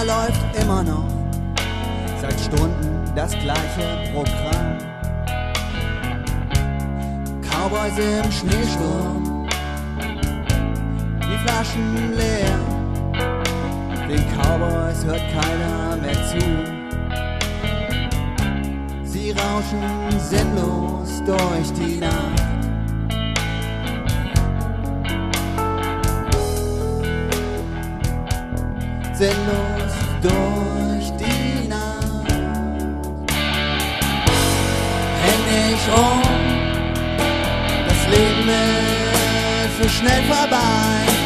läuft immer noch seit Stunden das gleiche Programm. Cowboys im Schneesturm, die Flaschen leer. Den Cowboys hört keiner mehr zu. Sie rauschen sinnlos durch die Nacht. Sinnlos durch die Nacht. Häng nicht um, das Leben ist so schnell vorbei.